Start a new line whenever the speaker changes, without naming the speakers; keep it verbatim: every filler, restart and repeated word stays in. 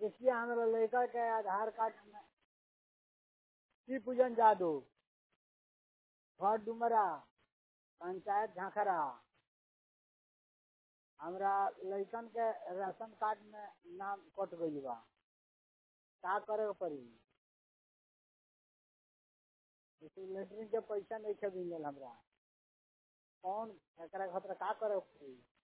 इसलिए हमारा लड़का के आधार कार्ड में श्री पूजन जादव, घर डुमरा, पंचायत झांखरा। हमरा लड़कन के राशन कार्ड में नाम कट गई बा, का करे के पड़ी? लेटरिन के पैसा नहीं मिलल हमरा, कौन एकरा खातिर का करे के पड़ी?